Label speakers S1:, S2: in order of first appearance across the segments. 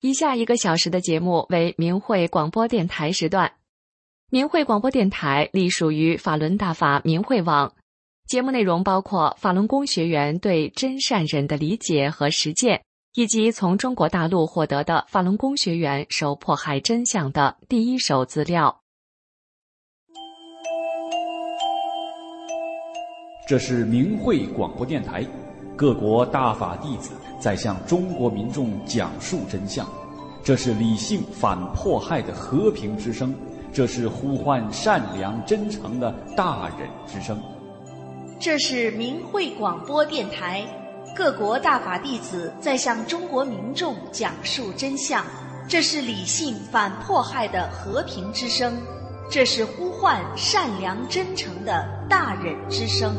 S1: 以下1个小时的节目为明慧广播电台时段。明慧广播电台隶属于法轮大法明慧网，节目内容包括法轮功学员对真善忍的理解和实践，以及从中国大陆获得的法轮功学员受迫害真相的第一手资料。
S2: 这是明慧广播电台，各国大法弟子在向中国民众讲述真相，这是理性反迫害的和平之声，这是呼唤善良真诚的大忍之声。
S3: 这是明慧广播电台，各国大法弟子在向中国民众讲述真相，这是理性反迫害的和平之声，这是呼唤善良真诚的大忍之声。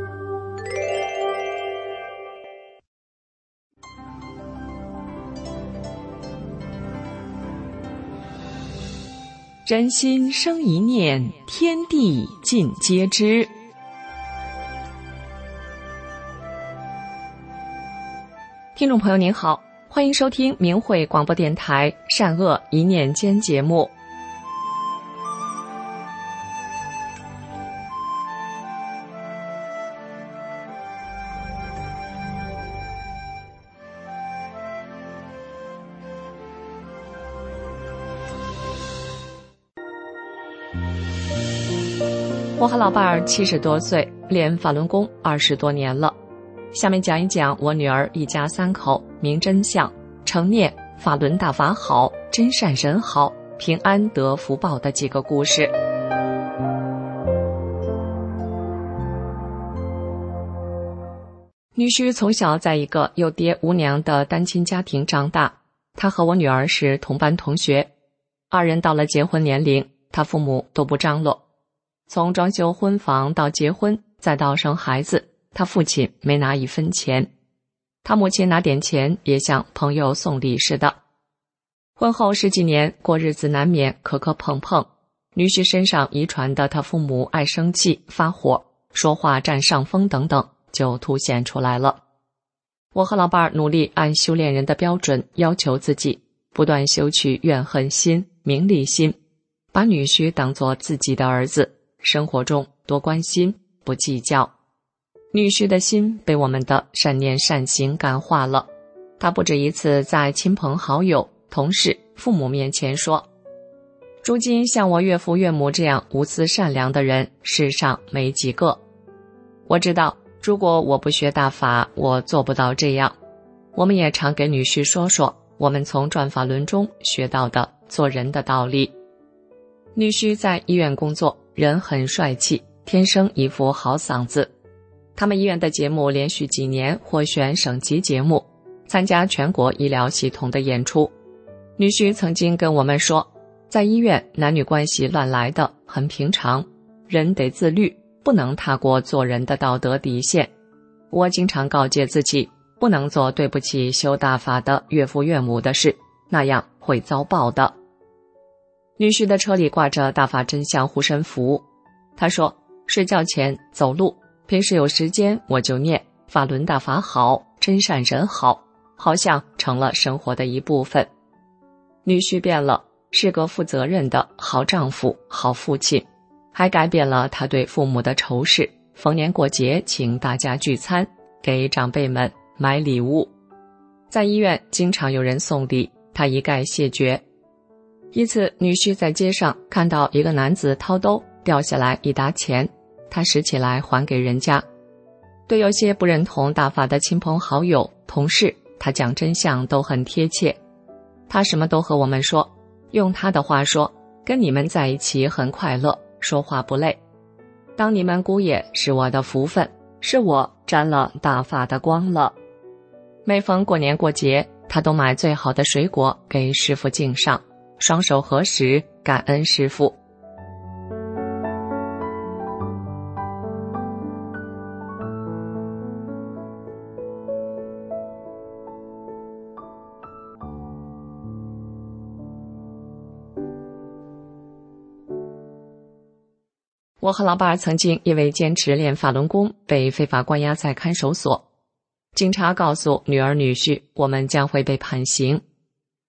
S1: 人心生一念，天地尽皆知。听众朋友您好，欢迎收听明慧广播电台善恶一念间节目。我和老伴儿70多岁，练法轮功20多年了。下面讲一讲我女儿一家3口明真相，成念法轮大法好，真善人好，平安得福报的几个故事。女婿从小在一个有爹无娘的单亲家庭长大，他和我女儿是同班同学，2人到了结婚年龄，他父母都不张罗。从装修婚房到结婚，再到生孩子，他父亲没拿1分钱，他母亲拿点钱也像朋友送礼似的。婚后10几年，过日子难免磕磕碰碰，女婿身上遗传的他父母爱生气、发火、说话占上风等等，就凸显出来了。我和老伴儿努力按修炼人的标准要求自己，不断修去怨恨心、名利心，把女婿当作自己的儿子，生活中多关心，不计较。女婿的心被我们的善念善行感化了，他不止一次在亲朋好友、同事、父母面前说，如今像我岳父岳母这样无私善良的人，世上没几个。我知道，如果我不学大法，我做不到这样。我们也常给女婿说说我们从转法轮中学到的做人的道理。女婿在医院工作，人很帅气，天生一副好嗓子。他们医院的节目连续几年获选省级节目，参加全国医疗系统的演出。女婿曾经跟我们说，在医院男女关系乱来的很平常，人得自律，不能踏过做人的道德底线。我经常告诫自己，不能做对不起修大法的岳父岳母的事，那样会遭报的。女婿的车里挂着大法真相护身符，他说，睡觉前走路，平时有时间我就念法轮大法好，真善人好，好像成了生活的一部分。女婿变了，是个负责任的好丈夫、好父亲，还改变了他对父母的仇视，逢年过节请大家聚餐，给长辈们买礼物。在医院经常有人送礼，他一概谢绝。一次，女婿在街上看到一个男子掏兜掉下来一沓钱，他拾起来还给人家。对有些不认同大法的亲朋好友、同事，他讲真相都很贴切。他什么都和我们说，用他的话说，跟你们在一起很快乐，说话不累。当你们姑爷是我的福分，是我沾了大法的光了。每逢过年过节，他都买最好的水果给师父敬上，双手合十感恩师父。我和老伴儿曾经因为坚持练法轮功被非法关押在看守所，警察告诉女儿女婿我们将会被判刑。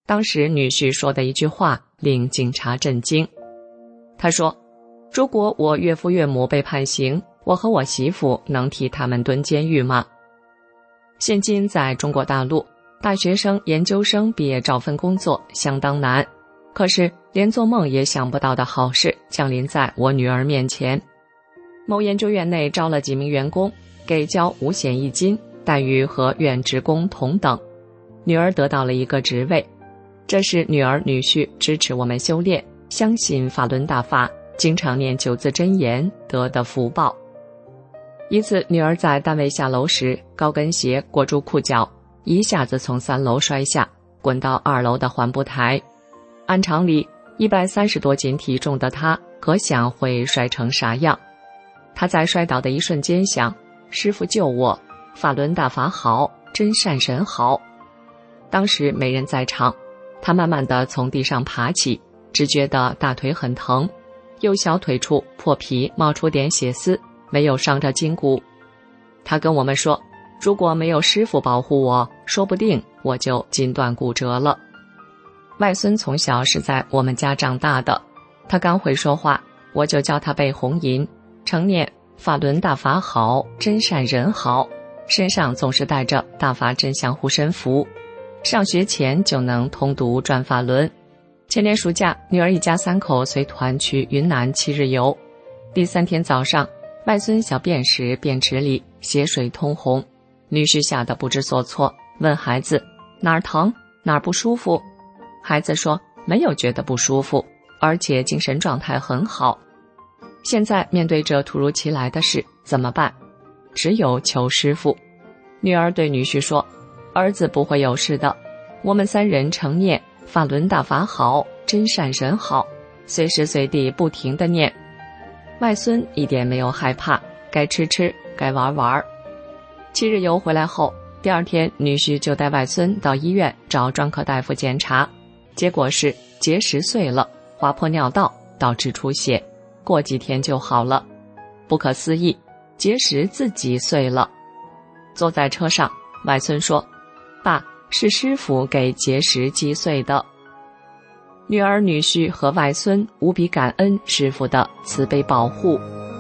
S1: 当时女婿说的一句话令警察震惊。他说，如果我岳父岳母被判刑，我和我媳妇能替他们蹲监狱吗？现今在中国大陆，大学生、研究生毕业找份工作相当难，可是连做梦也想不到的好事降临在我女儿面前。某研究院内招了几名员工，给交5险1金，待遇和院职工同等。女儿得到了一个职位，这是女儿女婿支持我们修炼，相信法轮大法，经常念9字真言得的福报。一次，女儿在单位下楼时，高跟鞋裹住裤脚，一下子从3楼摔下，滚到2楼的缓步台。按常理，130多斤体重的她，可想会摔成啥样。她在摔倒的一瞬间想，师父救我，法轮大法好，真善神好。当时没人在场，她慢慢地从地上爬起，只觉得大腿很疼，右小腿处破皮冒出点血丝，没有伤着筋骨。她跟我们说，如果没有师父保护我，说不定我就筋断骨折了。外孙从小是在我们家长大的，他刚会说话，我就教他背红吟，常念法轮大法好，真善人好，身上总是带着大法真相护身符，上学前就能通读转法轮。前年暑假，女儿一家3口随团去云南7日游。第3天早上，外孙小便时便池里血水通红，女婿吓得不知所措，问孩子哪儿疼哪儿不舒服。孩子说没有觉得不舒服，而且精神状态很好。现在面对这突如其来的事怎么办？只有求师父。女儿对女婿说，儿子不会有事的，我们3人常念法轮大法好，真善人好，随时随地不停地念。外孙一点没有害怕，该吃吃，该玩玩。7日游回来后，第2天女婿就带外孙到医院找专科大夫检查，结果是结石碎了，划破尿道，导致出血，过几天就好了。不可思议，结石自己碎了。坐在车上，外孙说，爸，是师父给结石击碎的。女儿女婿和外孙无比感恩师父的慈悲保护。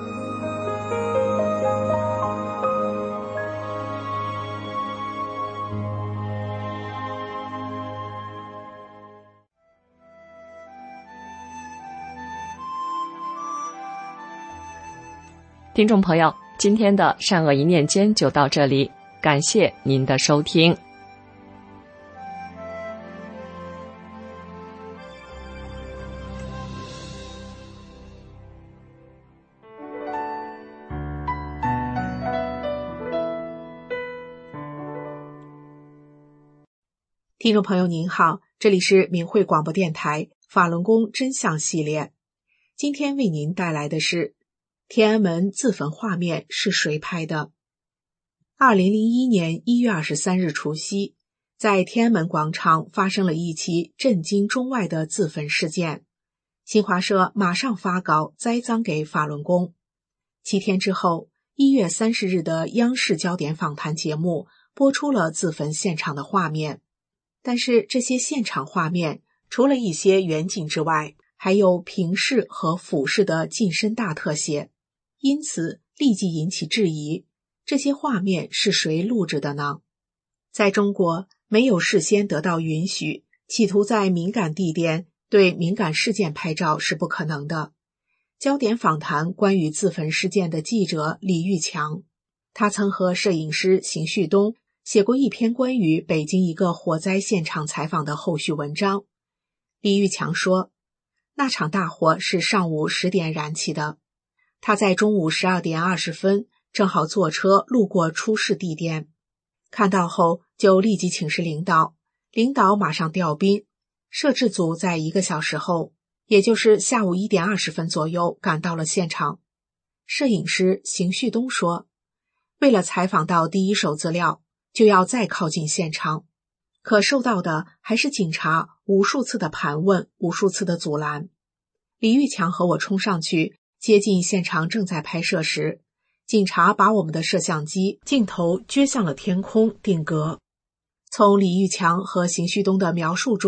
S1: 听众朋友，今天的善恶一念间就到这里，感谢您的收听。
S4: 听众朋友您好，这里是明慧广播电台法轮功真相系列，今天为您带来的是天安门自焚画面是谁拍的。2001年1月23日除夕，在天安门广场发生了一起震惊中外的自焚事件，新华社马上发稿栽赃给法轮功。7天之后，1月30日的央视焦点访谈节目播出了自焚现场的画面，但是这些现场画面除了一些远景之外，还有平视和俯视的近身大特写，因此立即引起质疑，这些画面是谁录制的呢？在中国，没有事先得到允许，企图在敏感地点对敏感事件拍照是不可能的。焦点访谈关于自焚事件的记者李玉强，他曾和摄影师邢旭东写过一篇关于北京一个火灾现场采访的后续文章。李玉强说，那场大火是上午10点燃起的，他在中午12点20分正好坐车路过出事地点，看到后就立即请示领导，领导马上调兵，摄制组在1个小时后，也就是下午1点20分左右赶到了现场。摄影师邢旭东说，为了采访到第一手资料，就要再靠近现场，可受到的还是警察无数次的盘问，无数次的阻拦。李玉强和我冲上去，接近现场正在拍摄时，警察把我们的摄像机镜头撅向了天空定格。从李玉强和邢旭东的描述中，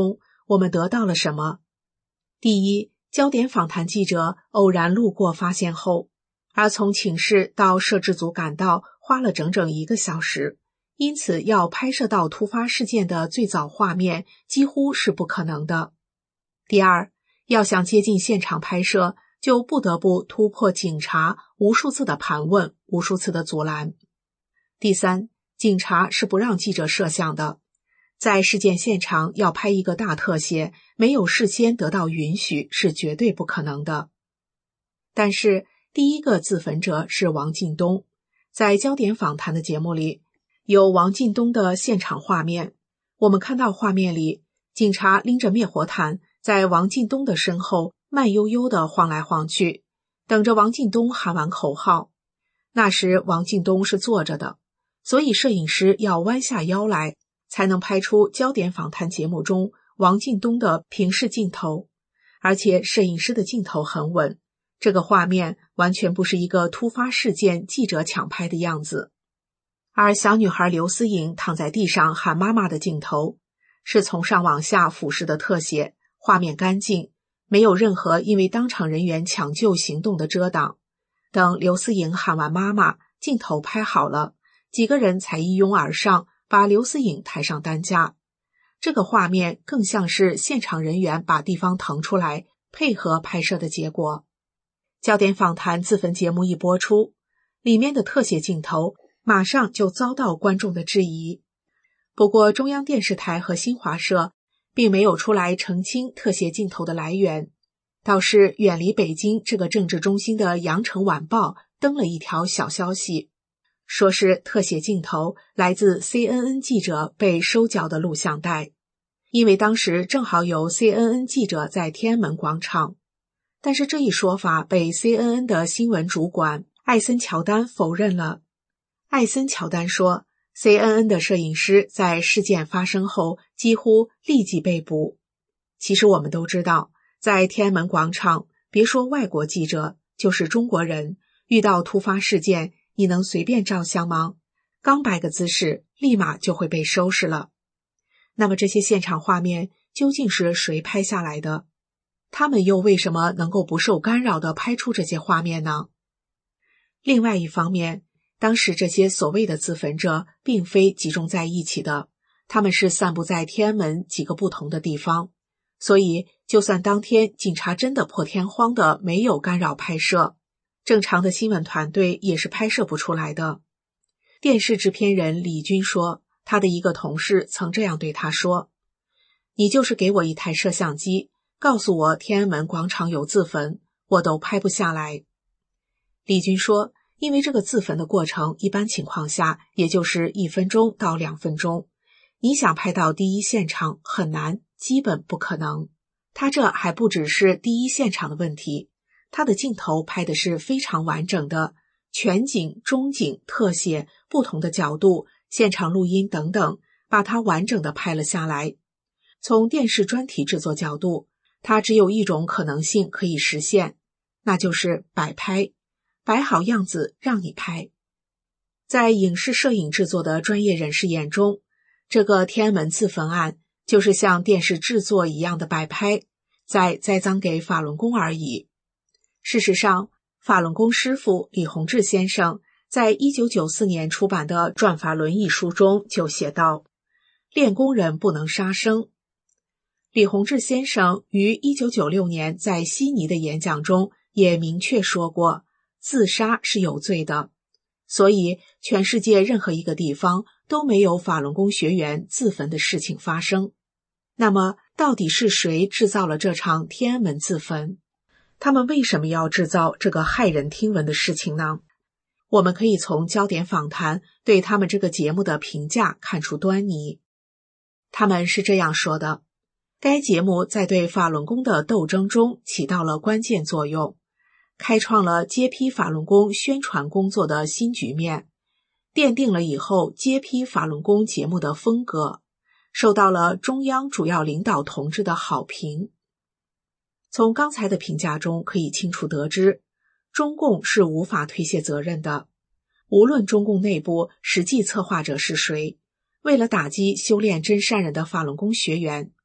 S4: 我们得到了什么？第一，焦点访谈记者偶然路过发现后，而从寝室到摄制组赶到花了整整1个小时，因此要拍摄到突发事件的最早画面几乎是不可能的。第二，要想接近现场拍摄，就不得不突破警察无数次的盘问，无数次的阻拦。第三，警察是不让记者摄像的，在事件现场要拍一个大特写，没有事先得到允许是绝对不可能的。但是第一个自焚者是王进东，在焦点访谈的节目里，有王进东的现场画面。我们看到画面里，警察拎着灭火毯在王进东的身后慢悠悠地晃来晃去，等着王进东喊完口号。那时王进东是坐着的，所以摄影师要弯下腰来，才能拍出焦点访谈节目中王进东的平视镜头。而且摄影师的镜头很稳，这个画面完全不是一个突发事件记者抢拍的样子。而小女孩刘思颖躺在地上喊妈妈的镜头，是从上往下俯视的特写，画面干净，没有任何因为当场人员抢救行动的遮挡。等刘思颖喊完妈妈，镜头拍好了，几个人才一拥而上，把刘思颖抬上担架。这个画面更像是现场人员把地方腾出来，配合拍摄的结果。焦点访谈自焚节目一播出，里面的特写镜头马上就遭到观众的质疑。不过中央电视台和新华社并没有出来澄清特写镜头的来源，倒是远离北京这个政治中心的羊城晚报登了一条小消息，说是特写镜头来自 CNN 记者被收缴的录像带，因为当时正好有 CNN 记者在天安门广场。但是这一说法被 CNN 的新闻主管艾森乔丹否认了。艾森乔丹说， CNN 的摄影师在事件发生后几乎立即被捕。其实我们都知道，在天安门广场，别说外国记者，就是中国人，遇到突发事件，你能随便照相吗？刚摆个姿势，立马就会被收拾了。那么这些现场画面究竟是谁拍下来的？他们又为什么能够不受干扰地拍出这些画面呢？另外一方面，当时这些所谓的自焚者并非集中在一起的，他们是散布在天安门几个不同的地方，所以就算当天警察真的破天荒的没有干扰拍摄，正常的新闻团队也是拍摄不出来的。电视制片人李军说，他的一个同事曾这样对他说，你就是给我一台摄像机，告诉我天安门广场有自焚，我都拍不下来。李军说，因为这个自焚的过程一般情况下也就是1分钟到2分钟，你想拍到第一现场很难，基本不可能。他这还不只是第一现场的问题，他的镜头拍的是非常完整的，全景、中景、特写、不同的角度、现场录音等等，把它完整的拍了下来。从电视专题制作角度，它只有一种可能性可以实现，那就是摆拍，摆好样子让你拍。在影视摄影制作的专业人士眼中，这个天安门自焚案就是像电视制作一样的摆拍，在栽赃给法轮功而已。事实上，法轮功师父李洪志先生在1994年出版的《转法轮》一书中就写道，练功人不能杀生。李洪志先生于1996年在悉尼的演讲中也明确说过，自杀是有罪的，所以全世界任何一个地方都没有法轮功学员自焚的事情发生。那么到底是谁制造了这场天安门自焚？他们为什么要制造这个骇人听闻的事情呢？我们可以从焦点访谈对他们这个节目的评价看出端倪。他们是这样说的，该节目在对法轮功的斗争中起到了关键作用，开创了揭批法轮功宣传工作的新局面，奠定了以后揭批法轮功节目的风格，受到了中央主要领导同志的好评。从刚才的评价中可以清楚得知，中共是无法推卸责任的。无论中共内部实际策划者是谁，为了打击修炼真善人的法轮功学员，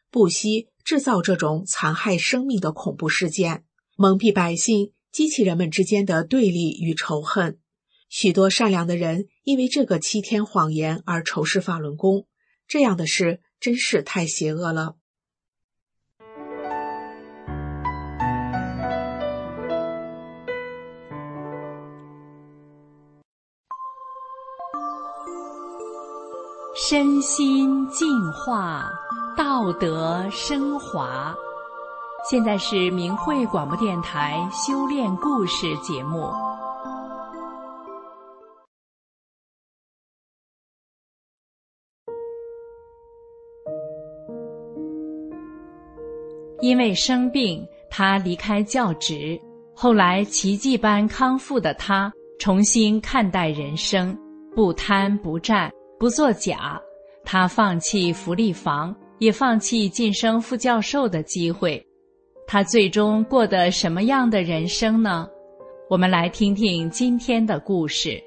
S4: 不惜制造这种残害生命的恐怖事件，蒙蔽百姓，激起人们之间的对立与仇恨。许多善良的人因为这个7天谎言而仇视法轮功，这样的事真是太邪恶了。
S5: 身心净化，道德升华。现在是明慧广播电台修炼故事节目。因为生病，他离开教职，后来奇迹般康复的他，重新看待人生，不贪不占，不作假。他放弃福利房，也放弃晋升副教授的机会。他最终过得什么样的人生呢？我们来听听今天的故事。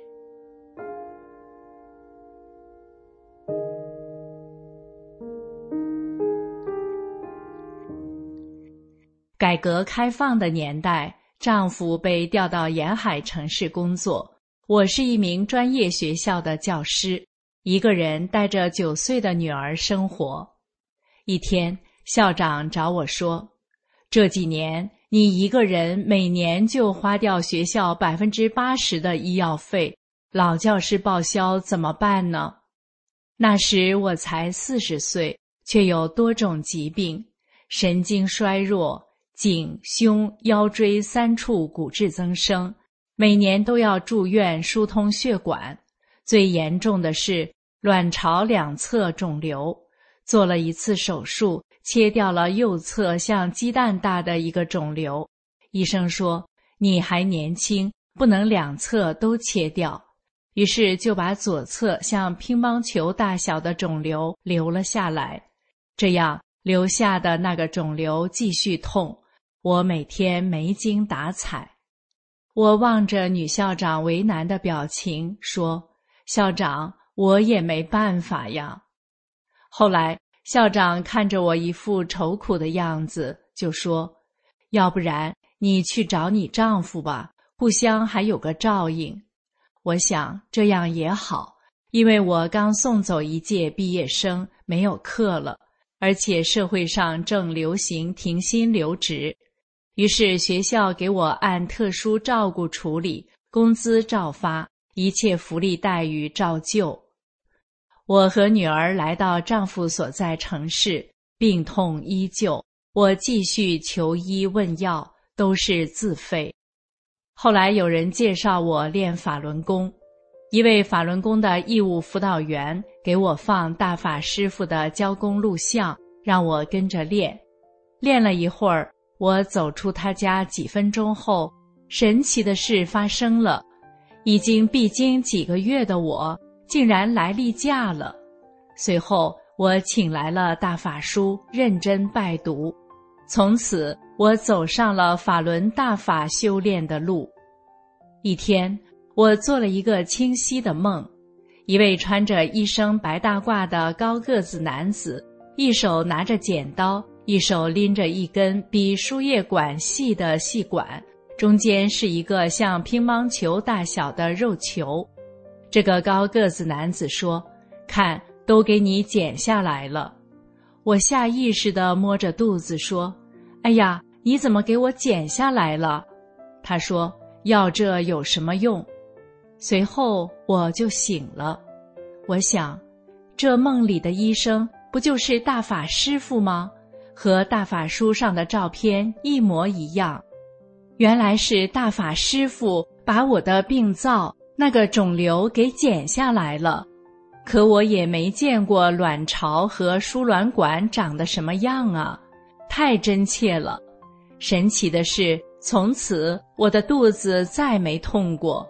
S5: 改革开放的年代，丈夫被调到沿海城市工作，我是一名专业学校的教师，一个人带着9岁的女儿生活。一天，校长找我说，这几年你一个人每年就花掉学校80%的医药费，老教师报销怎么办呢？那时我才40岁，却有多种疾病，神经衰弱，颈、胸、腰椎3处骨质增生，每年都要住院疏通血管。最严重的是卵巢2侧肿瘤，做了1次手术，切掉了右侧像鸡蛋大的一个肿瘤。医生说，你还年轻，不能2侧都切掉。于是就把左侧像乒乓球大小的肿瘤留了下来。这样留下的那个肿瘤继续痛，我每天没精打采。我望着女校长为难的表情说，校长，我也没办法呀。后来校长看着我一副愁苦的样子，就说，要不然你去找你丈夫吧，互相还有个照应。我想这样也好，因为我刚送走一届毕业生，没有课了，而且社会上正流行停薪留职。于是学校给我按特殊照顾处理，工资照发，一切福利待遇照旧。我和女儿来到丈夫所在城市，病痛依旧，我继续求医问药，都是自费。后来有人介绍我练法轮功，一位法轮功的义务辅导员给我放大法师父的教功录像，让我跟着练。练了一会儿，我走出他家几分钟后，神奇的事发生了，已经闭经几个月的我竟然来例假了。随后我请来了大法书，认真拜读。从此我走上了法轮大法修炼的路。一天，我做了一个清晰的梦，一位穿着医生白大褂的高个子男子，一手拿着剪刀，一手拎着一根比输液管细的细管，中间是一个像乒乓球大小的肉球。这个高个子男子说，看，都给你剪下来了。我下意识地摸着肚子说，哎呀，你怎么给我剪下来了？他说，要这有什么用？随后我就醒了。我想，这梦里的医生不就是大法师父吗？和大法书上的照片一模一样。原来是大法师父把我的病灶那个肿瘤给剪下来了。可我也没见过卵巢和输卵管长得什么样啊，太真切了。神奇的是，从此我的肚子再没痛过。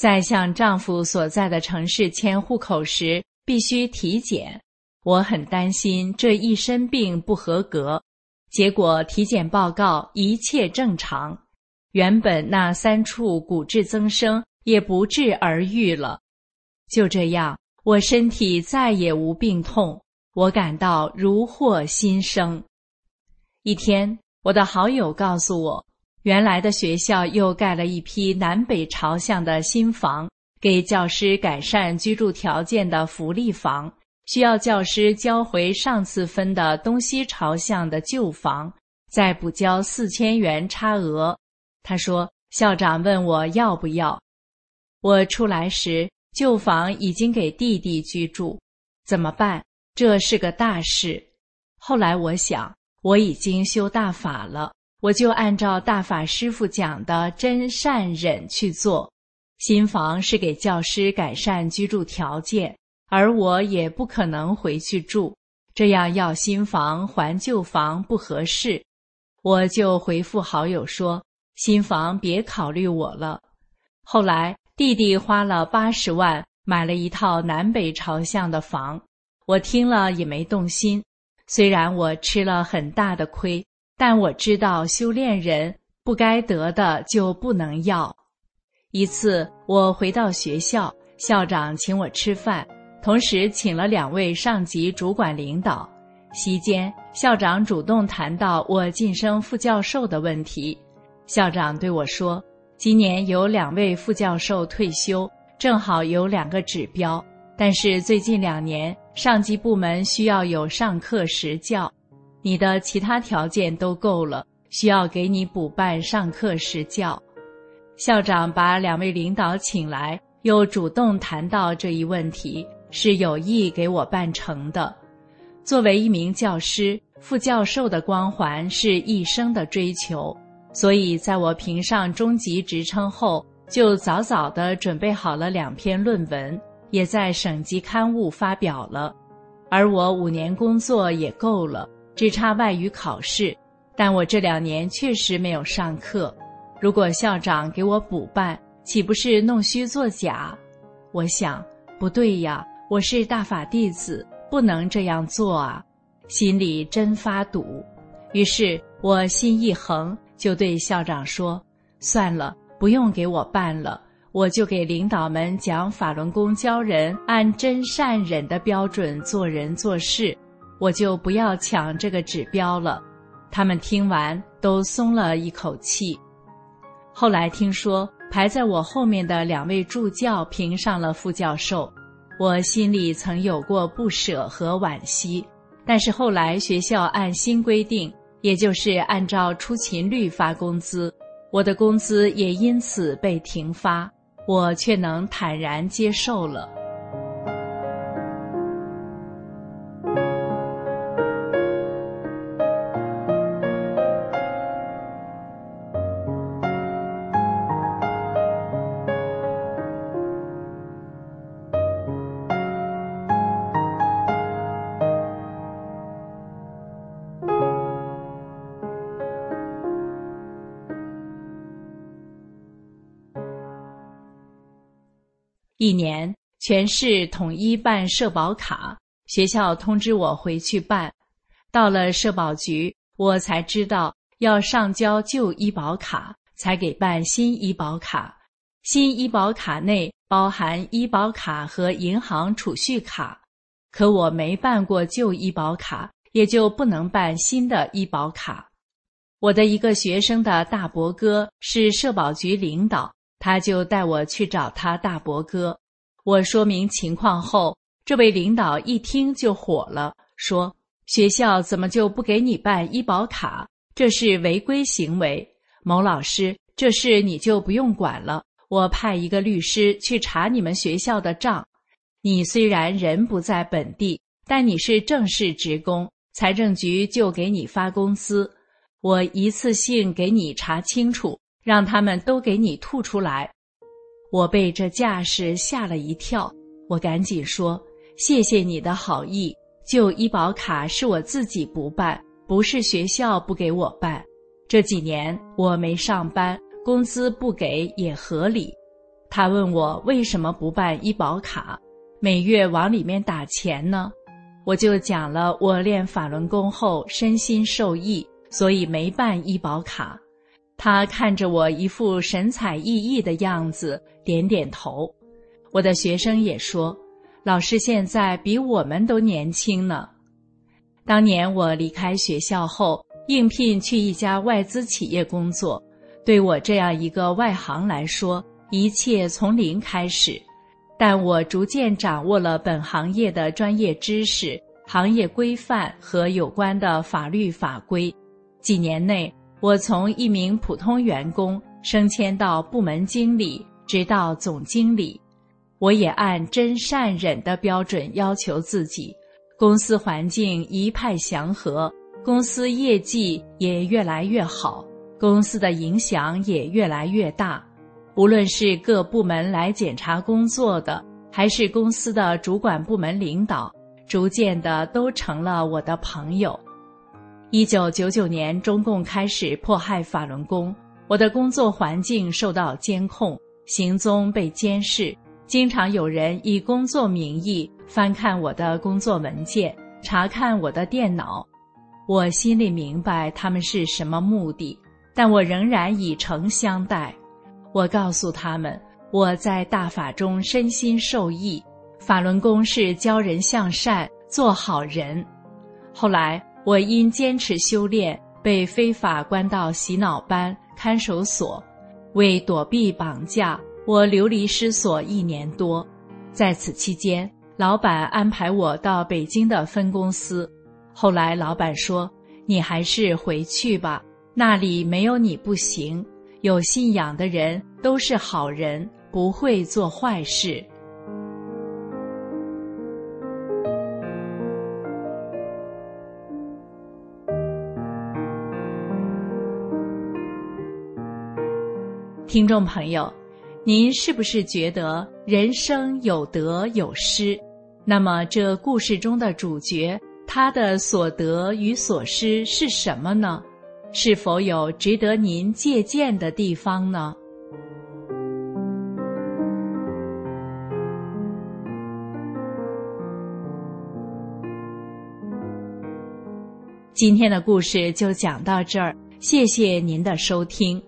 S5: 在向丈夫所在的城市迁户口时必须体检，我很担心这一身病不合格，结果体检报告一切正常，原本那3处骨质增生也不治而愈了。就这样，我身体再也无病痛，我感到如获新生。一天，我的好友告诉我，原来的学校又盖了一批南北朝向的新房，给教师改善居住条件的福利房，需要教师交回上次分的东西朝向的旧房，再补交4000元差额。他说，校长问我要不要。我出来时，旧房已经给弟弟居住，怎么办？这是个大事。后来我想，我已经修大法了，我就按照大法师父讲的真善忍去做。新房是给教师改善居住条件，而我也不可能回去住，这样要新房还旧房不合适。我就回复好友说，新房别考虑我了。后来弟弟花了80万买了一套南北朝向的房，我听了也没动心。虽然我吃了很大的亏，但我知道修炼人不该得的就不能要。一次我回到学校，校长请我吃饭，同时请了2位上级主管领导。席间，校长主动谈到我晋升副教授的问题。校长对我说，今年有2位副教授退休，正好有2个指标，但是最近2年上级部门需要有上课实教，你的其他条件都够了，需要给你补办上课实教。校长把2位领导请来，又主动谈到这一问题，是有意给我办成的。作为一名教师，副教授的光环是一生的追求，所以在我评上中级职称后，就早早地准备好了2篇论文，也在省级刊物发表了。而我5年工作也够了，只差外语考试，但我这2年确实没有上课。如果校长给我补办，岂不是弄虚作假？我想，不对呀，我是大法弟子，不能这样做啊，心里真发堵。于是我心一横，就对校长说，算了，不用给我办了，我就给领导们讲法轮功教人按真善忍的标准做人做事，我就不要抢这个指标了。他们听完都松了一口气。后来听说排在我后面的2位助教评上了副教授，我心里曾有过不舍和惋惜，但是后来学校按新规定，也就是按照出勤率发工资，我的工资也因此被停发，我却能坦然接受了。1年，全市统一办社保卡，学校通知我回去办。到了社保局，我才知道要上交旧医保卡，才给办新医保卡。新医保卡内包含医保卡和银行储蓄卡，可我没办过旧医保卡，也就不能办新的医保卡。我的一个学生的大伯哥是社保局领导，他就带我去找他大伯哥。我说明情况后，这位领导一听就火了，说学校怎么就不给你办医保卡？这是违规行为。某老师，这事你就不用管了，我派一个律师去查你们学校的账。你虽然人不在本地，但你是正式职工，财政局就给你发工资。我一次性给你查清楚，让他们都给你吐出来。我被这架势吓了一跳，我赶紧说，谢谢你的好意，旧医保卡是我自己不办，不是学校不给我办。这几年我没上班，工资不给也合理。 他问我为什么不办医保卡，每月往里面打钱呢？我就讲了我练法轮功后身心受益，所以没办医保卡。他看着我一副神采奕奕的样子，点点头。我的学生也说，老师现在比我们都年轻呢。当年我离开学校后，应聘去一家外资企业工作，对我这样一个外行来说，一切从零开始。但我逐渐掌握了本行业的专业知识、行业规范和有关的法律法规。几年内，我从一名普通员工升迁到部门经理，直到总经理。我也按真善忍的标准要求自己，公司环境一派祥和，公司业绩也越来越好，公司的影响也越来越大。无论是各部门来检查工作的，还是公司的主管部门领导，逐渐的都成了我的朋友。1999年，中共开始迫害法轮功，我的工作环境受到监控，行踪被监视，经常有人以工作名义翻看我的工作文件，查看我的电脑。我心里明白他们是什么目的，但我仍然以诚相待。我告诉他们，我在大法中身心受益，法轮功是教人向善，做好人。后来我因坚持修炼，被非法关到洗脑班、看守所。为躲避绑架，我流离失所1年多。在此期间，老板安排我到北京的分公司。后来老板说，你还是回去吧，那里没有你不行，有信仰的人都是好人，不会做坏事。听众朋友，您是不是觉得人生有得有失？那么这故事中的主角，他的所得与所失是什么呢？是否有值得您借鉴的地方呢？今天的故事就讲到这儿，谢谢您的收听。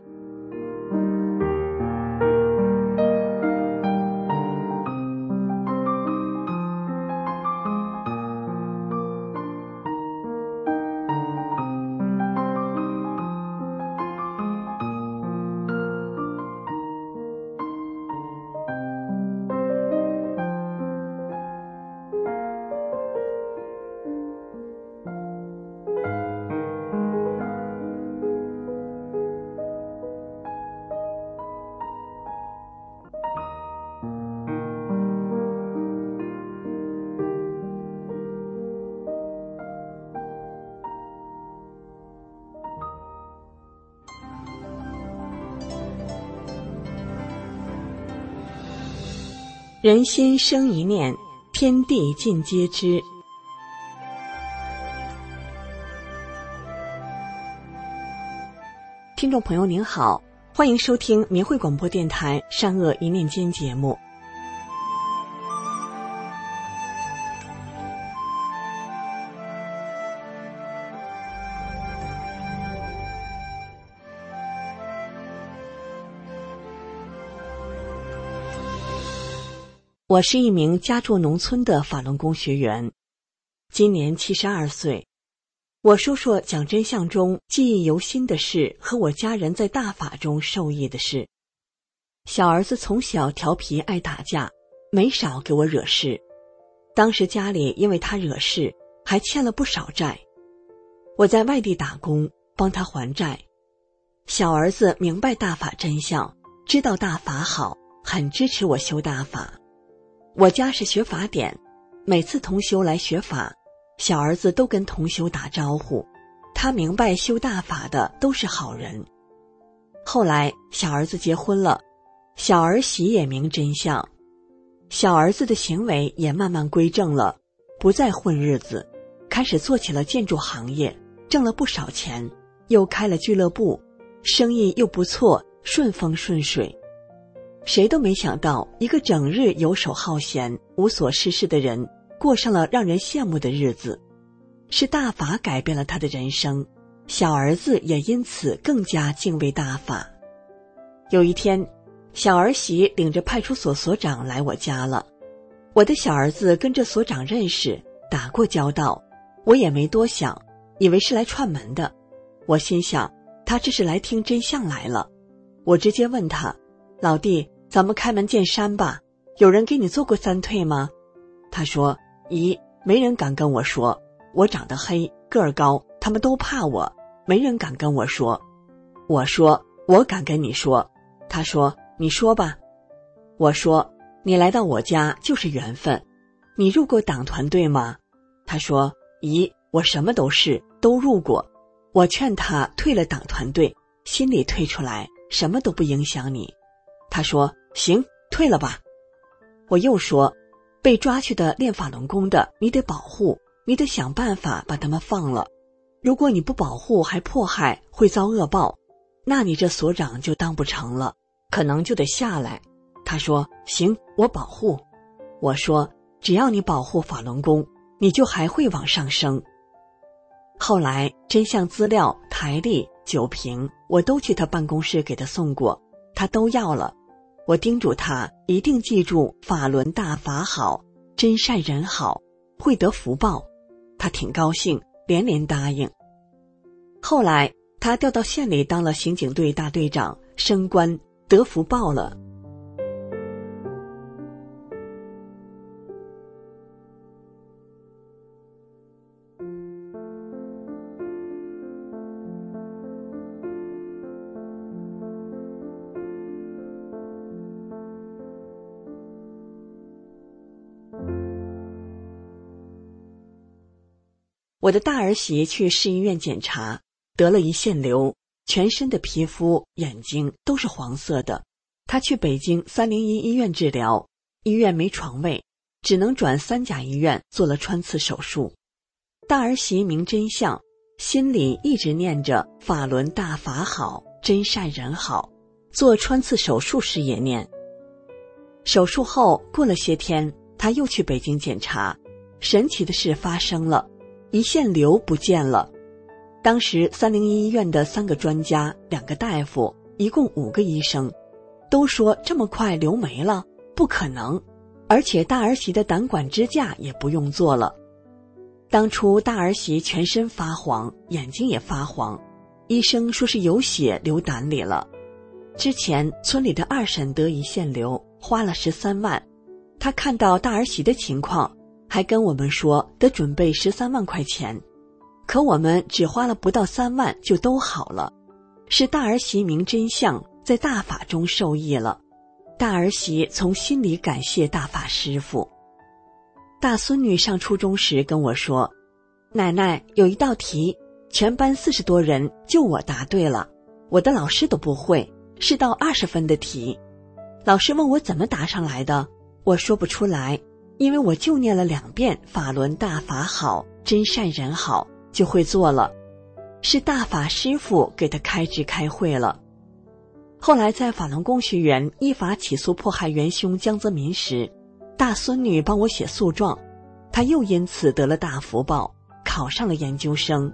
S4: 人心生一念，天地尽皆知。听众朋友您好，欢迎收听明慧广播电台善恶一念间节目。我是一名家住农村的法轮功学员，今年72岁。我说说讲真相中记忆犹新的事和我家人在大法中受益的事。小儿子从小调皮爱打架，没少给我惹事。当时家里因为他惹事，还欠了不少债。我在外地打工，帮他还债。小儿子明白大法真相，知道大法好，很支持我修大法。我家是学法典，每次同修来学法，小儿子都跟同修打招呼，他明白修大法的都是好人。后来小儿子结婚了，小儿媳也明真相，小儿子的行为也慢慢归正了，不再混日子，开始做起了建筑行业，挣了不少钱，又开了俱乐部，生意又不错，顺风顺水。
S6: 谁都没想到，一个整日游手好闲、无所事事的人，过上了让人羡慕的日子。是大法改变了他的人生，小儿子也因此更加敬畏大法。有一天，小儿媳领着派出所所长来我家了。我的小儿子跟着所长认识，打过交道，我也没多想，以为是来串门的。我心想，他这是来听真相来了。我直接问他，老弟，咱们开门见山吧，有人给你做过三退吗？他说，姨，没人敢跟我说，我长得黑，个儿高，他们都怕我，没人敢跟我说。我说，我敢跟你说。他说，你说吧。我说，你来到我家就是缘分。你入过党团队吗？他说，姨，我什么都是，都入过。我劝他退了党团队，心里退出来，什么都不影响你。他说，行，退了吧。我又说，被抓去的练法轮功的，你得保护，你得想办法把他们放了。如果你不保护还迫害，会遭恶报，那你这所长就当不成了，可能就得下来。他说，行，我保护。我说，只要你保护法轮功，你就还会往上升。后来真相资料、台历、酒瓶我都去他办公室给他送过，他都要了。我叮嘱他一定记住法轮大法好，真善人好，会得福报。他挺高兴，连连答应。后来他调到县里当了刑警队大队长，升官得福报了。我的大儿媳去市医院检查，得了胰腺瘤，全身的皮肤、眼睛都是黄色的。她去北京301医院治疗，医院没床位，只能转3甲医院做了穿刺手术。大儿媳明真相，心里一直念着法轮大法好，真善人好，做穿刺手术时也念。手术后过了些天，她又去北京检查，神奇的事发生了，胰腺瘤不见了。当时301医院的3个专家、2个大夫，一共5个医生，都说这么快瘤没了，不可能，而且大儿媳的胆管支架也不用做了。当初大儿媳全身发黄，眼睛也发黄，医生说是有血流胆里了。之前村里的2婶得胰腺瘤，花了13万，他看到大儿媳的情况，还跟我们说得准备13万块钱，可我们只花了不到3万就都好了。是大儿媳明真相，在大法中受益了。大儿媳从心里感谢大法师父。大孙女上初中时跟我说，奶奶，有一道题，全班40多人，就我答对了，我的老师都不会，是道20分的题。老师问我怎么答上来的，我说不出来，因为我就念了2遍法轮大法好，真善人好，就会做了。是大法师父给他开智开会了。后来在法轮功学员依法起诉迫害元凶江泽民时，大孙女帮我写诉状，她又因此得了大福报，考上了研究生。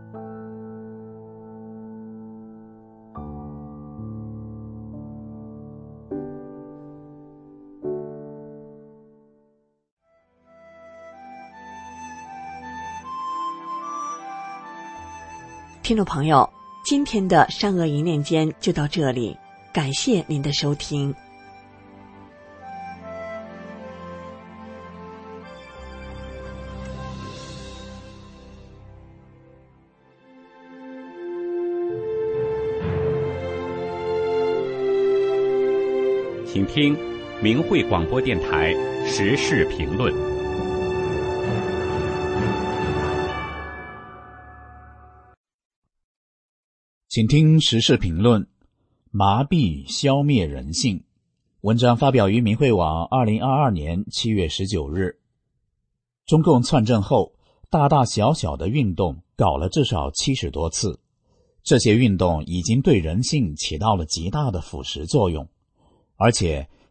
S6: 听众朋友，今天的善恶一念间就到这里，感谢您的收听。
S7: 请听明慧广播电台时事评论。
S8: 请听时事评论：麻痹消灭人性。文章发表于明慧网2022年7月19日。中共篡政后，大大小小的运动搞了至少70多次，这些运动已经对人性起到了极大的腐蚀作用，而且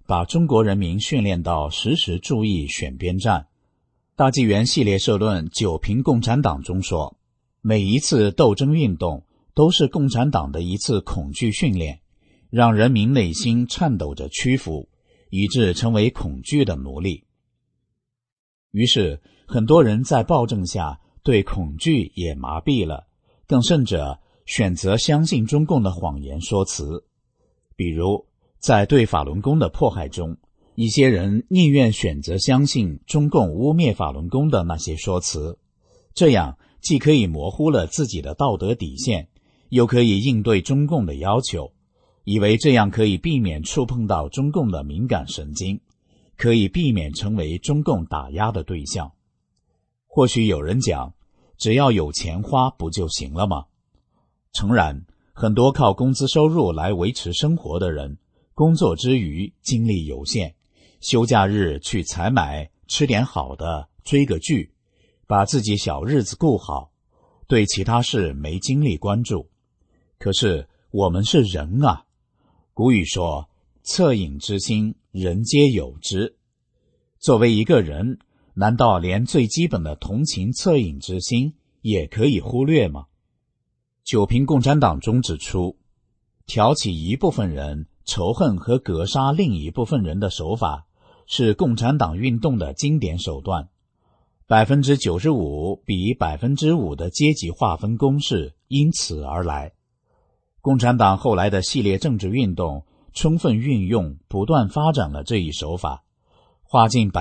S8: 把中国人民训练到时时注意选边站。大纪元系列社论《九评共产党》中说，每一次斗争运动都是共产党的一次恐惧训练，让人民内心颤抖着屈服，以致成为恐惧的奴隶。于是很多人在暴政下对恐惧也麻痹了，更甚者选择相信中共的谎言说辞。比如在对法轮功的迫害中，一些人宁愿选择相信中共污蔑法轮功的那些说辞，这样既可以模糊了自己的道德底线，又可以应对中共的要求，以为这样可以避免触碰到中共的敏感神经，可以避免成为中共打压的对象。或许有人讲，只要有钱花不就行了吗？诚然，很多靠工资收入来维持生活的人，工作之余精力有限，休假日去采买，吃点好的，追个剧，把自己小日子顾好，对其他事没精力关注。可是我们是人啊，古语说，恻隐之心，人皆有之。作为一个人，难道连最基本的同情恻隐之心也可以忽略吗？九评共产党中指出，挑起一部分人仇恨和格杀另一部分人的手法，是共产党运动的经典手段。95%比5%的阶级划分公式因此而来。共产党后来的系列政治运动充分运用、不断发展了这一手法，划进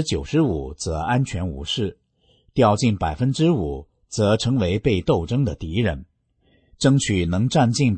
S8: 95%则安全无事，掉进5%则成为被斗争的敌人，争取能占进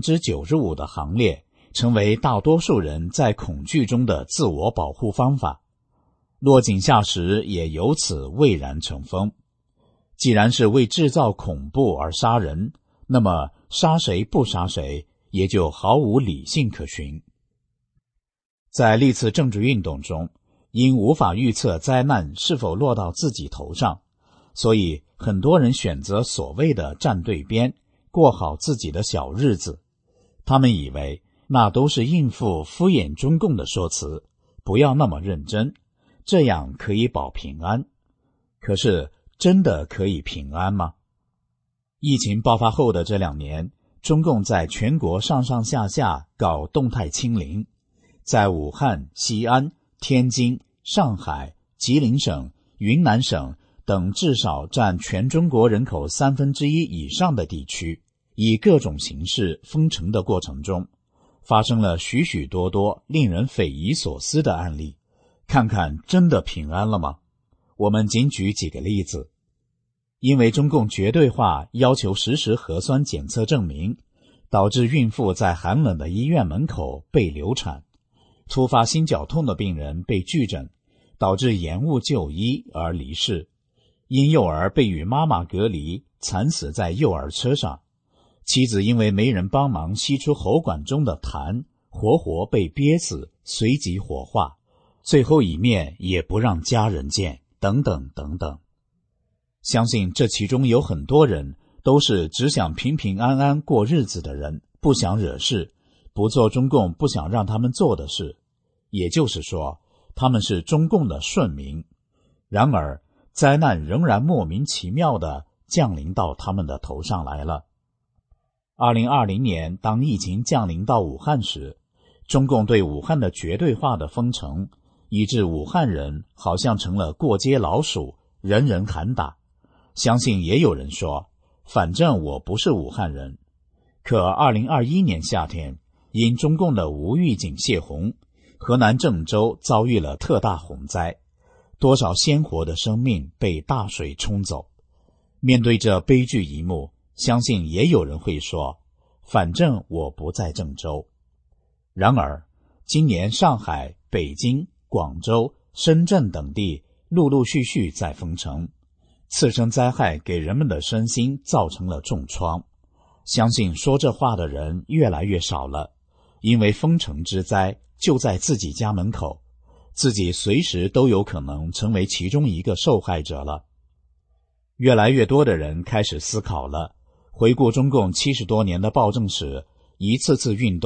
S8: 95%的行列，成为大多数人在恐惧中的自我保护方法。落井下石也由此蔚然成风。既然是为制造恐怖而杀人，那么杀谁不杀谁也就毫无理性可循。在历次政治运动中，因无法预测灾难是否落到自己头上，所以很多人选择所谓的站对边，过好自己的小日子。他们以为那都是应付敷衍中共的说辞，不要那么认真，这样可以保平安。可是真的可以平安吗？疫情爆发后的这2年，中共在全国上上下下搞动态清零，在武汉、西安、天津、上海、吉林省、云南省等至少占全中国人口1/3以上的地区，以各种形式封城的过程中，发生了许许多多令人匪夷所思的案例。看看真的平安了吗？我们仅举几个例子。因为中共绝对化要求实时核酸检测证明，导致孕妇在寒冷的医院门口被流产，突发心绞痛的病人被拒诊，导致延误就医而离世，婴幼儿被与妈妈隔离，惨死在幼儿车上，妻子因为没人帮忙吸出喉管中的痰，活活被憋死，随即火化，最后一面也不让家人见，等等等等。相信这其中有很多人都是只想平平安安过日子的人，不想惹事，不做中共不想让他们做的事，也就是说，他们是中共的顺民。然而灾难仍然莫名其妙地降临到他们的头上来了。2020年当疫情降临到武汉时，中共对武汉的绝对化的封城，以致武汉人好像成了过街老鼠，人人喊打。相信也有人说，反正我不是武汉人。可2021年夏天，因中共的无预警泄洪，河南郑州遭遇了特大洪灾，多少鲜活的生命被大水冲走。面对这悲剧一幕，相信也有人会说，反正我不在郑州。然而今年上海、北京、广州、深圳等地陆陆续续在封城，次生灾害给人们的身心造成了重创。相信说这话的人越来越少了，因为封城之灾就在自己家门口，自己随时都有可能成为其中一个受害者了。越来越多的人开始思考了，回顾中共70多年的暴政史，一次次运动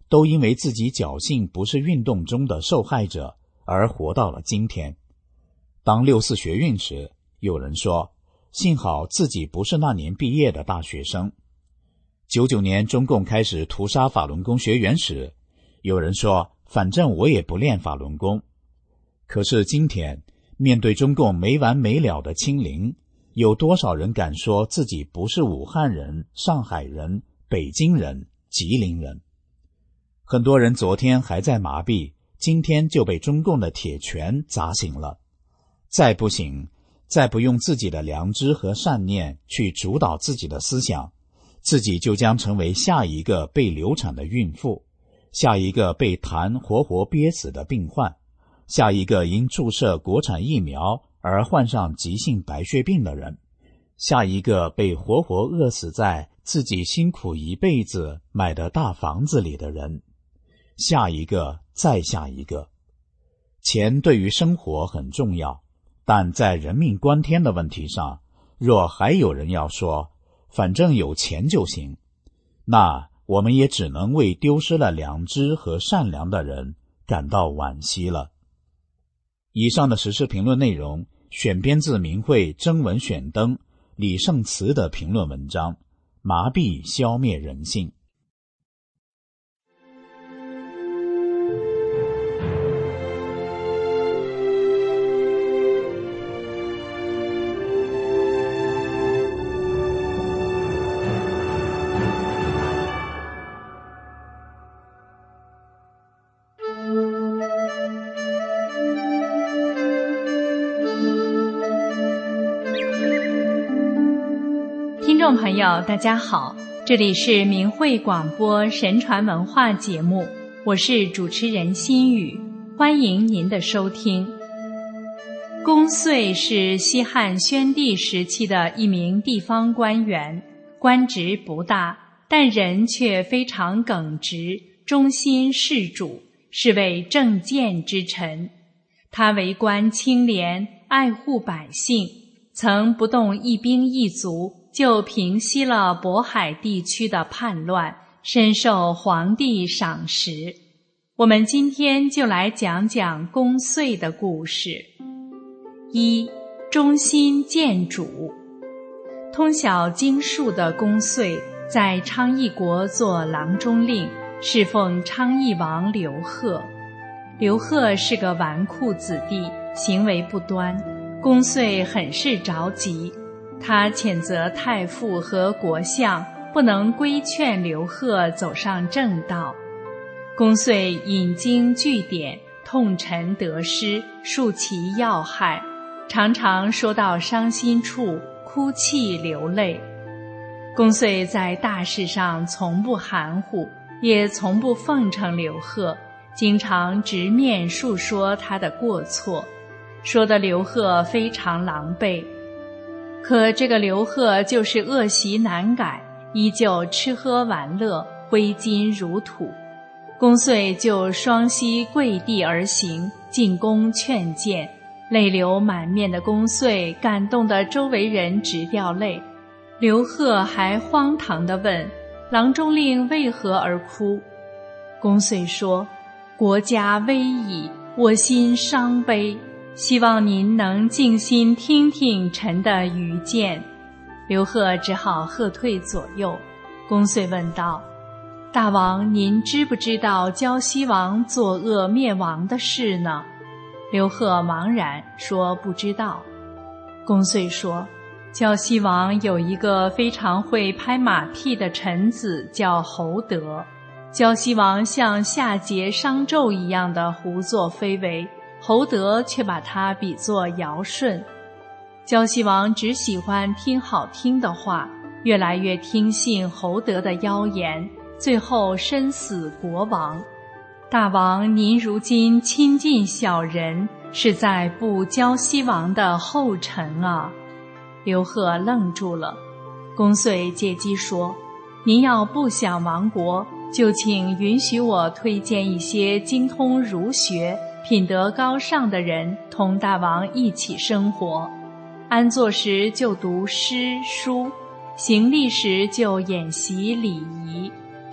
S8: 都因为自己侥幸不是运动中的受害者而活到了今天。当6·4学运时，有人说幸好自己不是那年毕业的大学生。99年中共开始屠杀法轮功学员时，有人说反正我也不练法轮功。可是今天面对中共没完没了的清零，有多少人敢说自己不是武汉人、上海人、北京人、吉林人？很多人昨天还在麻痹，今天就被中共的铁拳砸醒了。再不醒，再不用自己的良知和善念去主导自己的思想，自己就将成为下一个被流产的孕妇，下一个被痰活活憋死的病患，下一个因注射国产疫苗而患上急性白血病的人，下一个被活活饿死在自己辛苦一辈子买的大房子里的人，下一个再下一个。钱对于生活很重要，但在人命关天的问题上，若还有人要说反正有钱就行，那我们也只能为丢失了良知和善良的人感到惋惜了。以上的时事评论内容选编自明慧征文选登李圣慈的评论文章《麻痹消灭人性》。
S5: 听众朋友大家好，这里是明慧广播神传文化节目，我是主持人心雨，欢迎您的收听。公遂是西汉宣帝时期的一名地方官员，官职不大，但人却非常耿直，忠心事主，是位正见之臣。他为官清廉，爱护百姓，曾不动一兵一卒就平息了渤海地区的叛乱，深受皇帝赏识。我们今天就来讲讲公遂的故事。一、忠心见主。通晓经术的公遂在昌邑国做郎中令，侍奉昌邑王刘贺。刘贺是个纨绔子弟，行为不端，公遂很是着急。他谴责太傅和国相不能规劝刘贺走上正道。公遂引经据典，痛陈得失，述其要害，常常说到伤心处，哭泣流泪。公遂在大事上从不含糊，也从不奉承刘贺，经常直面述说他的过错，说得刘贺非常狼狈。可这个刘贺就是恶习难改，依旧吃喝玩乐，挥金如土。公遂就双膝跪地而行，进宫劝谏，泪流满面的公遂感动得周围人直掉泪。刘贺还荒唐地问：郎中令为何而哭？公遂说：国家危矣，我心伤悲，希望您能静心听听臣的愚谏。刘贺只好喝退左右。公遂问道：大王，您知不知道胶西王作恶灭亡的事呢？刘贺茫然说不知道。公遂说：胶西王有一个非常会拍马屁的臣子叫侯德，胶西王像夏桀商纣一样的胡作非为，侯德却把他比作尧舜。胶西王只喜欢听好听的话，越来越听信侯德的妖言，最后身死国亡。大王，您如今亲近小人，是在步胶西王的后尘啊。刘贺愣住了。公遂借机说：您要不想亡国，就请允许我推荐一些精通儒学、品德高尚的人同大王一起生活，安坐时就读诗书，行礼时就演习礼仪，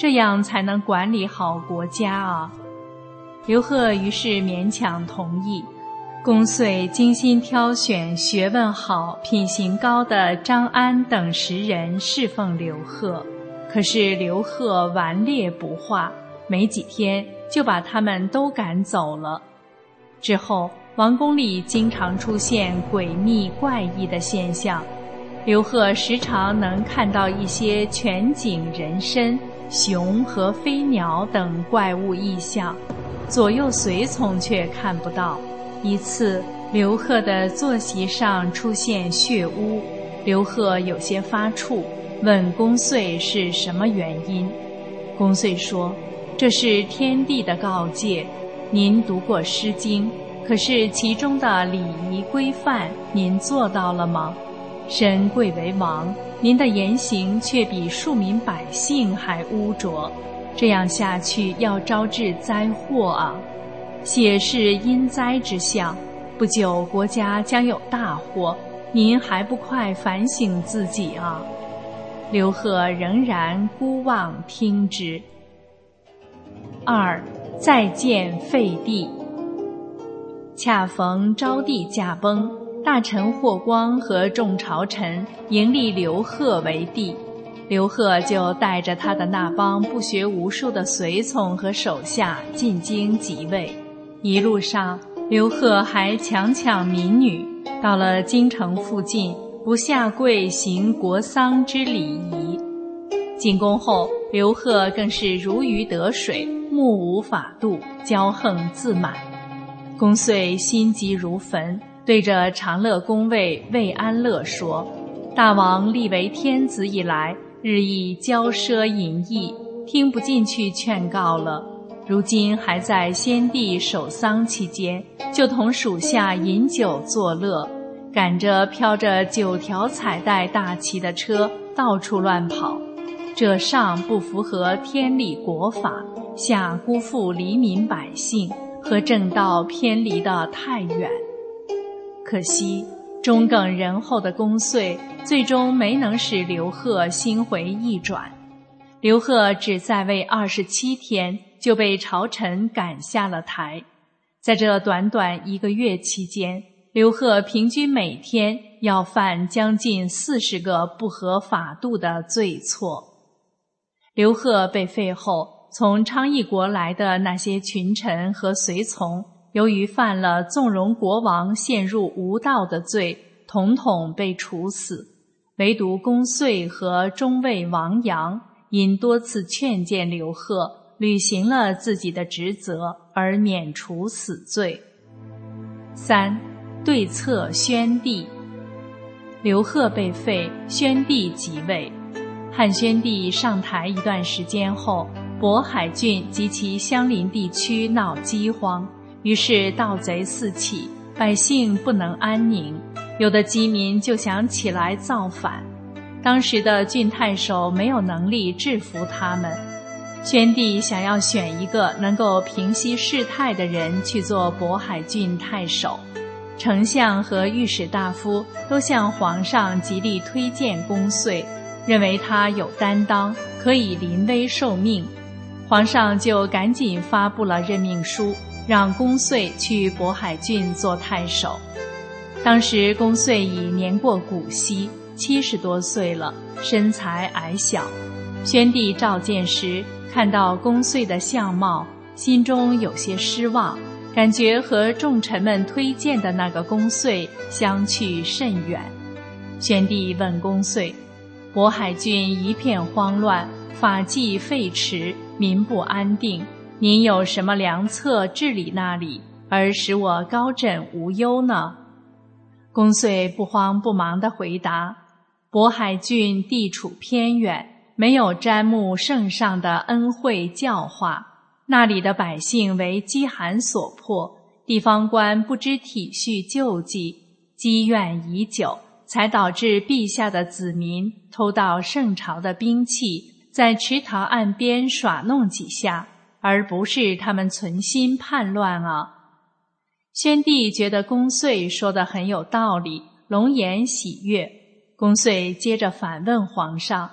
S5: 这样才能管理好国家啊。刘贺于是勉强同意。公遂精心挑选学问好、品行高的张安等10人侍奉刘贺。可是刘贺顽劣不化，没几天就把他们都赶走了。之后王宫里经常出现诡秘怪异的现象，刘贺时常能看到一些全景人身、熊和飞鸟等怪物异象，左右随从却看不到。一次，刘贺的坐席上出现血污，刘贺有些发怵，问公遂是什么原因。公遂说：“这是天地的告诫，您读过《诗经》，可是其中的礼仪规范，您做到了吗？身贵为王，您的言行却比庶民百姓还污浊，这样下去要招致灾祸啊！写是因灾之象，不久国家将有大祸，您还不快反省自己啊！”刘贺仍然孤望听之。2. 再见废帝。恰逢昭帝驾崩，大臣霍光和众朝臣迎立刘贺为帝，刘贺就带着他的那帮不学无术的随从和手下进京即位。一路上，刘贺还强抢民女，到了京城附近，不下跪行国丧之礼仪。进宫后，刘贺更是如鱼得水，目无法度，骄横自满。公遂心急如焚，对着长乐宫尉魏安乐说：“大王立为天子以来，日益骄奢淫逸，听不进去劝告了。如今还在先帝守丧期间，就同属下饮酒作乐，赶着飘着9条彩带大旗的车到处乱跑，这上不符合天理国法，下辜负黎民百姓，和正道偏离得太远。”可惜中耿仁厚的公遂最终没能使刘贺心回意转。刘贺只在位27天，就被朝臣赶下了台。在这短短1个月期间，刘贺平均每天要犯将近40个不合法度的罪错。刘贺被废后，从昌邑国来的那些群臣和随从，由于犯了纵容国王陷入无道的罪，统统被处死。唯独公遂和中尉王阳因多次劝谏刘贺，履行了自己的职责，而免除死罪。3. 对策宣帝。刘贺被废，宣帝即位。汉宣帝上台一段时间后，渤海郡及其相邻地区闹饥荒，于是盗贼四起，百姓不能安宁，有的饥民就想起来造反。当时的郡太守没有能力制服他们，宣帝想要选一个能够平息事态的人去做渤海郡太守。丞相和御史大夫都向皇上极力推荐公遂，认为他有担当，可以临危受命。皇上就赶紧发布了任命书，让公遂去渤海郡做太守。当时公遂已年过古稀，70多岁了，身材矮小。宣帝召见时，看到公遂的相貌，心中有些失望，感觉和众臣们推荐的那个公遂相去甚远。宣帝问公遂：“渤海郡一片慌乱，法纪废弛，民不安定，您有什么良策治理那里，而使我高枕无忧呢？”公遂不慌不忙地回答：“渤海郡地处偏远，没有瞻慕圣上的恩惠教化，那里的百姓为饥寒所迫，地方官不知体恤救济，积怨已久，才导致陛下的子民偷盗圣朝的兵器，在池塘岸边耍弄几下，而不是他们存心叛乱啊。”宣帝觉得公遂说得很有道理，龙颜喜悦。公遂接着反问皇上：“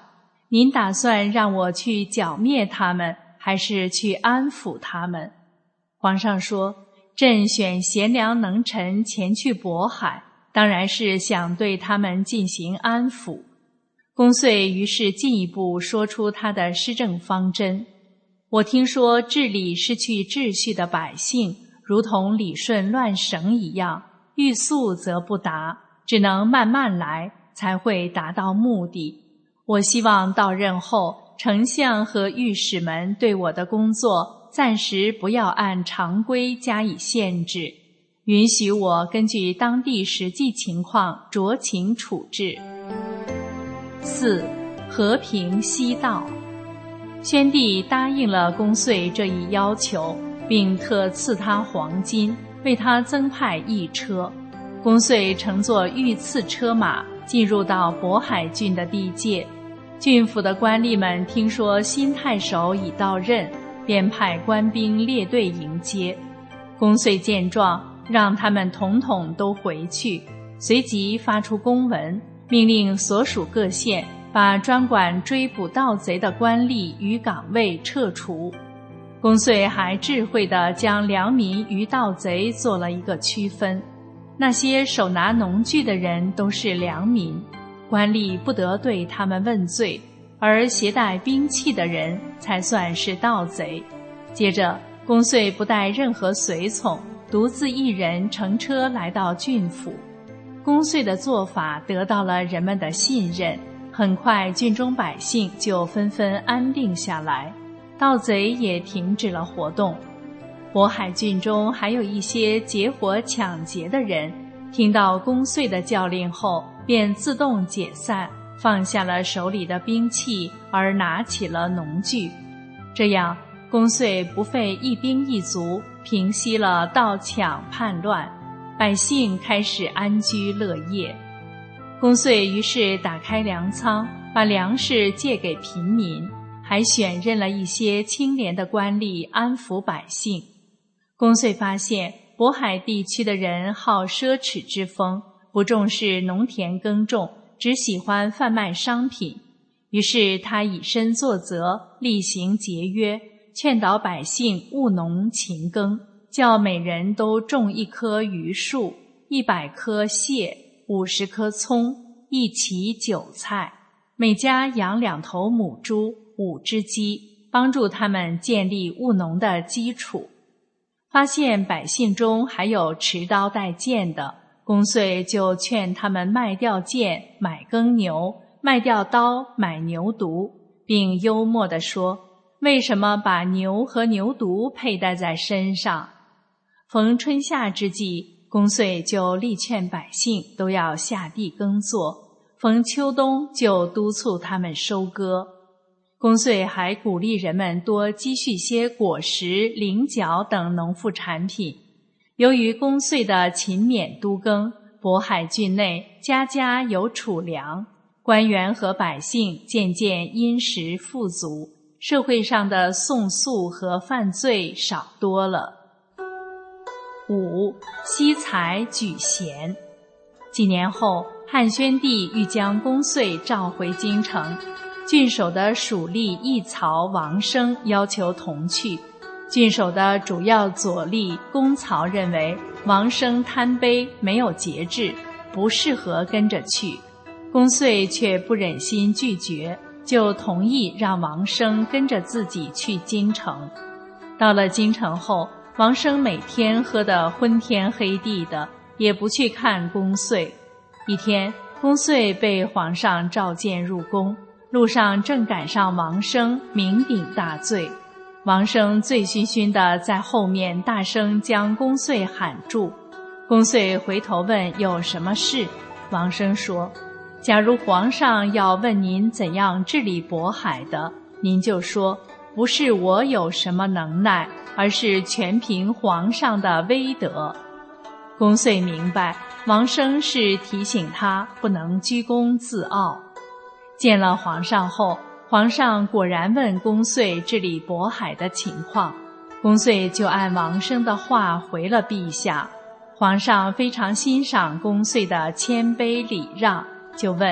S5: 您打算让我去剿灭他们，还是去安抚他们？皇上说，朕选贤良能臣前去渤海，当然是想对他们进行安抚。公遂于是进一步说出他的施政方针。我听说治理失去秩序的百姓，如同理顺乱绳一样，欲速则不达，只能慢慢来，才会达到目的。我希望到任后，丞相和御史们对我的工作暂时不要按常规加以限制，允许我根据当地实际情况酌情处置。4. 和平西道。宣帝答应了公遂这一要求，并特赐他黄金，为他增派1车。公遂乘坐御赐车马，进入到渤海郡的地界。郡府的官吏们听说新太守已到任，便派官兵列队迎接。公遂见状，让他们统统都回去，随即发出公文，命令所属各县把专管追捕盗贼的官吏与岗位撤除。公遂还智慧地将良民与盗贼做了一个区分，那些手拿农具的人都是良民，官吏不得对他们问罪，而携带兵器的人才算是盗贼。接着，公遂不带任何随从，独自一人乘车来到郡府。公遂的做法得到了人们的信任，很快郡中百姓就纷纷安定下来，盗贼也停止了活动。渤海郡中还有一些结伙抢劫的人，听到公遂的教令后，便自动解散，放下了手里的兵器，而拿起了农具。这样，公遂不费一兵一卒，平息了盗抢叛乱，百姓开始安居乐业。公遂于是打开粮仓，把粮食借给平民，还选任了一些清廉的官吏安抚百姓。公遂发现渤海地区的人好奢侈之风，不重视农田耕种，只喜欢贩卖商品。于是他以身作则，厉行节约，劝导百姓务农勤耕，叫每人都种1棵榆树、100棵蟹、50棵葱、1畦韭菜，每家养2头母猪、5只鸡，帮助他们建立务农的基础。发现百姓中还有持刀带剑的，公遂就劝他们卖掉剑，买耕牛，卖掉刀，买牛犊，并幽默地说，为什么把牛和牛犊佩戴在身上？逢春夏之际，公遂就力劝百姓都要下地耕作，逢秋冬就督促他们收割。公遂还鼓励人们多积蓄些果实、菱角等农副产品。由于公遂的勤勉督耕，渤海郡内家家有储粮，官员和百姓渐渐殷实富足，社会上的讼诉和犯罪少多了。5. 惜才举贤。几年后，汉宣帝欲将公遂召回京城，郡守的属吏议曹王生要求同去。郡守的主要左吏公曹认为王生贪杯，没有节制，不适合跟着去。公遂却不忍心拒绝，就同意让王生跟着自己去京城。到了京城后，王生每天喝得昏天黑地的，也不去看公遂。一天，公遂被皇上召见入宫，路上正赶上王生酩酊大醉。王生醉醺醺地在后面大声将公遂喊住。公遂回头问有什么事，王生说，假如皇上要问您怎样治理渤海的，您就说，不是我有什么能耐，而是全凭皇上的威德。公遂明白王生是提醒他不能居功自傲。见了皇上后，皇上果然问公遂治理渤海的情况，公遂就按王生的话回了陛下。皇上非常欣赏公遂的谦卑礼让，就问，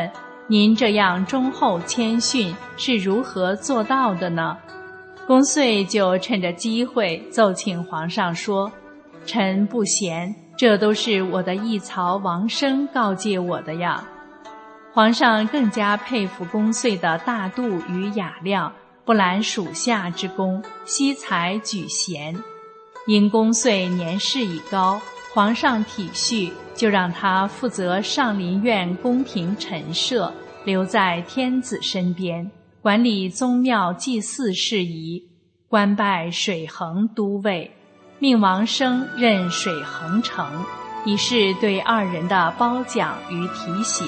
S5: 您这样忠厚谦逊是如何做到的呢？公遂就趁着机会奏请皇上说：臣不贤，这都是我的义曹王生告诫我的呀。皇上更加佩服公遂的大度与雅量，不揽属下之功，惜才举贤。因公遂年事已高，皇上体恤，就让他负责上林苑宫廷陈设，留在天子身边，管理宗庙祭祀事宜，官拜水衡都尉，命王生任水衡城，以示对二人的褒奖与提携。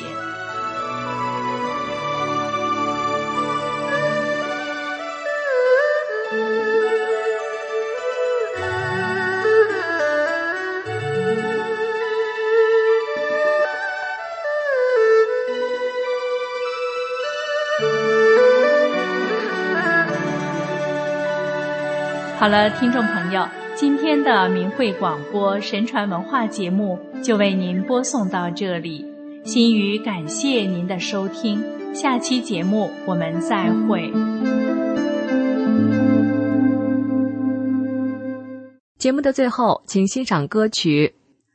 S5: 好了，听众朋友，今天的明慧广播神传文化节目就为您播送到这里，心语感谢您的收听，下期节目我们再会。
S1: 节目的最后，请欣赏歌曲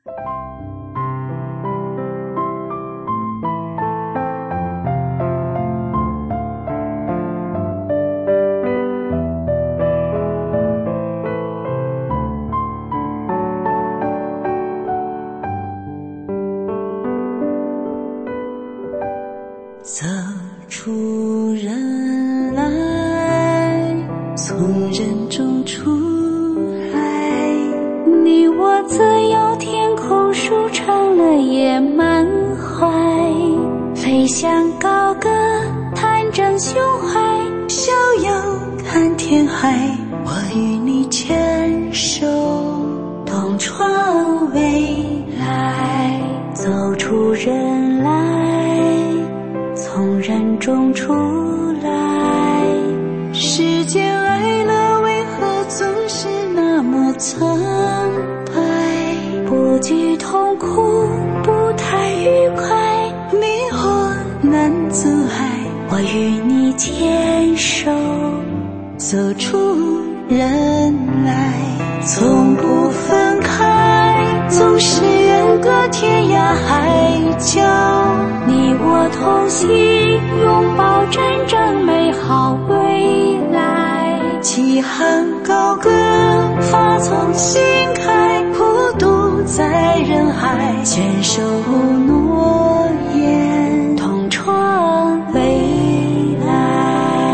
S9: 走出人来，从人中出来，你我自由天空舒畅了野满怀，飞翔高歌弹正胸怀，逍遥看天海，我与你牵手同创未来，走出人来，从人中出来，世间爱乐为何总是那么苍白，不惧痛苦，不太愉快，迷惑难阻碍，我与你牵手走出人来，从不分开，总是远隔天涯海角，你我同行，拥抱真正美好未来，齐喊高歌发从心开，普渡在人海，牵手诺言同创未来。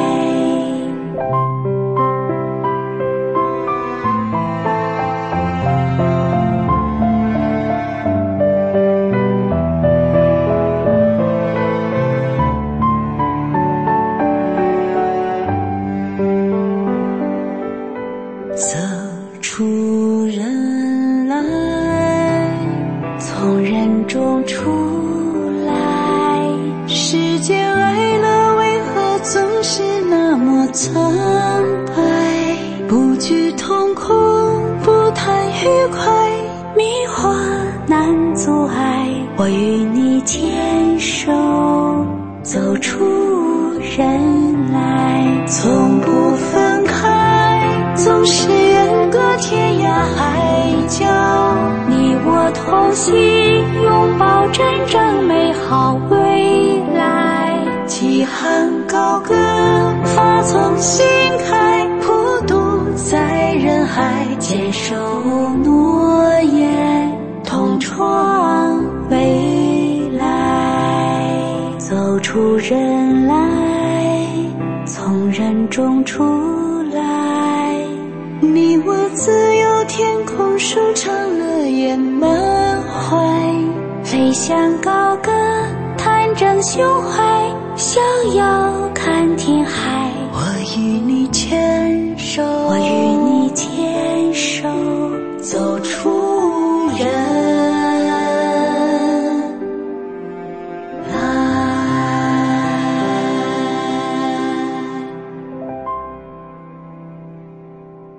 S9: 走出人来，从人中出来，世间爱乐为何总是那么苍白，不惧痛苦，不太愉快，迷惑难阻碍，我与你牵手走出人来，从不分开，总是远隔天涯海角，你我同行，拥抱真正美好未来，齐喊高歌发从心开，普渡在人海，牵手诺言同创未来，走出人来，从人中出来，你我自由天空舒畅了眼满怀，飞翔高歌弹正胸怀，逍遥看天海，我与你牵手，我与你牵手走出人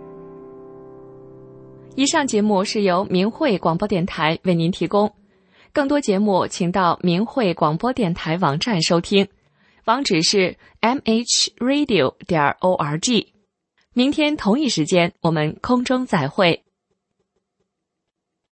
S1: 以上节目是由明慧广播电台为您提供。 更多节目请到明慧广播电台网站收听，网址是 mhradio.org。明天同一时间我们空中再会。